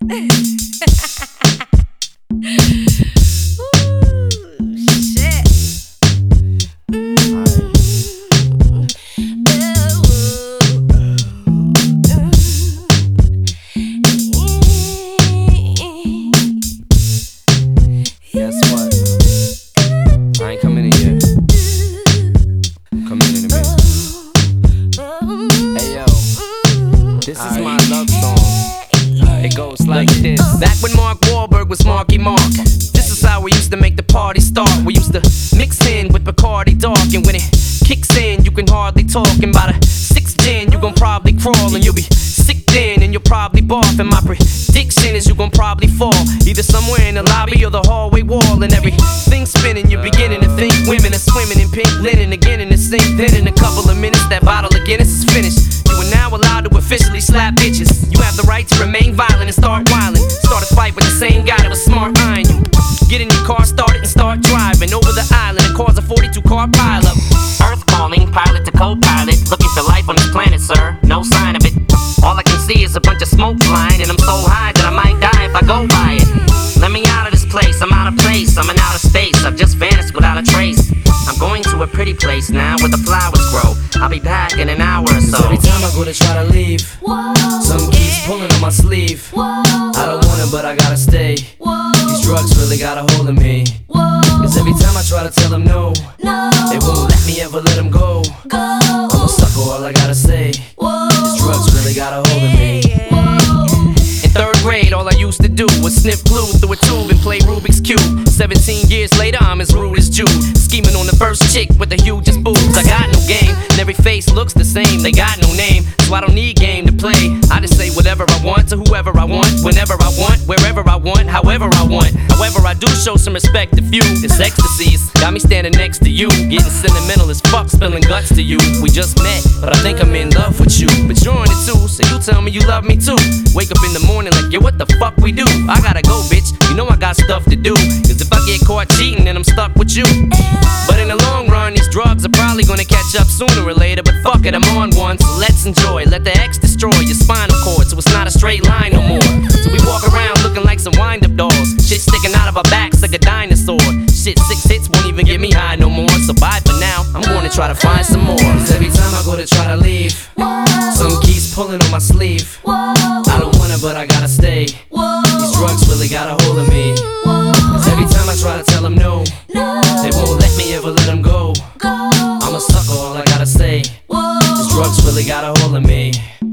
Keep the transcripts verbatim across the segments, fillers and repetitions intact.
This is my love song. It goes like this. Back when Mark Wahlberg was Marky Mark, this is how we used to make the party start. We used to mix in with Bacardi Dark, and when it kicks in, you can hardly talk. And by the sixth gin, you gon' probably crawl, and you'll be sick then, and you'll probably barf. And my prediction is you gon' probably fall, either somewhere in the lobby or the hallway wall. And everything's spinning, you're beginning to think women are swimming in pink linen again in the sink. Then in a couple of minutes, that bottle of Guinness is finished. You are now allowed to officially slap bitches. You have the right to remain violent and start wildin'. Start a fight with the same guy that was smart eyeing you. Get in your car, start it, and start driving over the island and cause a forty-two car pileup. Earth calling, pilot to co-pilot. Looking for life on this planet, sir. No sign of it. All I can see is a bunch of smoke flying, and I'm so high that I might die if I go by it. Let me out of this place, I'm out of place. I'm in outer space, I've just vanished without a trace. I'm going to a pretty place now where the flowers grow. I'll be back in an hour or so. Every time I go to try to leave, some keeps pulling on my sleeve. I don't want it, but I gotta stay. These drugs really got a hold of me. Cause every time I try to tell them no, they won't let me ever let them go. I'm a sucker, all I gotta say. These drugs really got a hold of me. In third grade, all I used to do was sniff glue through a tube and play Rubik's Cube. Seventeen years later, I'm as rude as Jude, scheming on the first chick with the hugest boobs. I got no game, and every face looks the same. They got no name, so I don't need game to play. I just say whatever I want to whoever I want, whenever I want, wherever I want, however I want. However, I do show some respect to few. This ecstasy's got me standing next to you, getting sentimental as fuck, spilling guts to you. We just met, but I think I'm in love with you. But you're on it too, so you tell me you love me too. Wake up in the morning like, yo, what the fuck we do? I gotta go, bitch, you know I got stuff to do. Cause if I get caught cheating, then I'm stuck with you. But in the long run, these drugs are probably gonna catch up sooner or later. But fuck it, I'm on one, so let's enjoy. Let the X destroy your spinal cord, so it's not a straight line no more. So we walk around looking like some wind-up dolls. Shit sticking out of our backs like a dinosaur. Shit, six hits won't even get me high no more. So bye for now, I'm gonna try to find some more. Cause every time I go to try to leave, some keeps pulling on my sleeve. I don't want it, but I gotta stay. These drugs really got a hold of me. Cause every time I try to tell them no, they won't let me ever let them go. I'm a sucker, all I gotta say. These drugs really got a hold of me.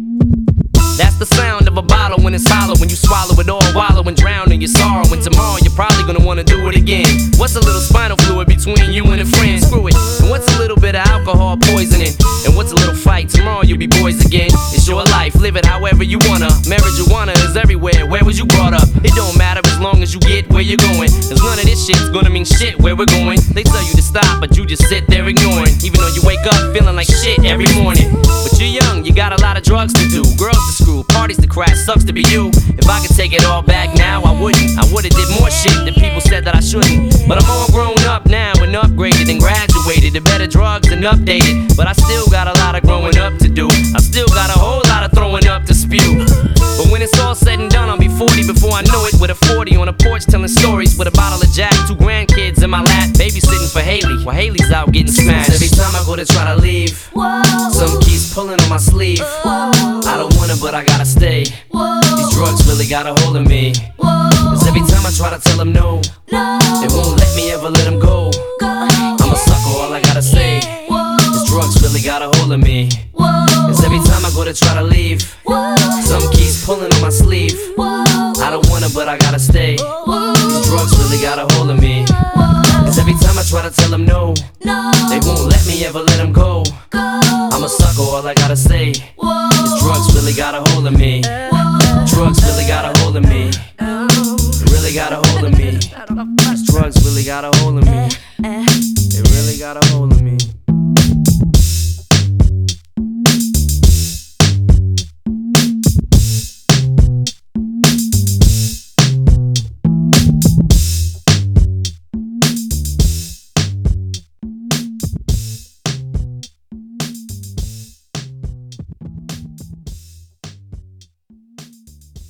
That's the sound of a bottle when it's hollow, when you swallow it all, wallow and drown in your sorrow. And tomorrow you're probably gonna wanna do it again. What's a little spinal fluid between you and a friend? Screw it. And what's a little bit of alcohol poisoning? And what's a little fight? Tomorrow you'll be boys again. It's your life, live it however you wanna. Marijuana is everywhere, where was you brought up? It don't matter as long as you get where you're going. Cause none of this shit's gonna mean shit where we're going. They tell you to stop, but you just sit there ignoring. Even though you wake up feeling like shit every morning. But you're young, you got a lot of drugs to do, girls to screw, parties to crash, sucks to be you. If I could take it all back now, I wouldn't. I would've did more shit that people said that I shouldn't. But I'm all grown up now and upgraded and graduated to better drugs and updated. But I still got a lot of growing up to do. I still got a whole lot of throwing up to spew. But when it's all said and done, I'll be forty before I know it. With a forty on a porch telling stories with a bottle of Jack, two grandkids in my lap, babysitting for Haley while Haley's out getting smashed. Every time I go to try to leave, some keeps pulling on my sleeve. I don't want it, but I gotta stay. These drugs really got a hold of me. Cause every time I try to tell them no, they won't let me ever let them go. I'm a sucker, all I gotta say. These drugs really got a hold of me. Cause every time I go to try to leave, some keeps pulling on my sleeve. I don't want it, but I gotta stay. These drugs really got a hold of me. Cause every time I try to tell them no, they won't let me ever let them go. I'm a sucker, all I gotta say. These drugs really got a hold of me. Drugs really got a hold of me. They really got a hold of me. These drugs really got a hold of me. They really got a hold of me.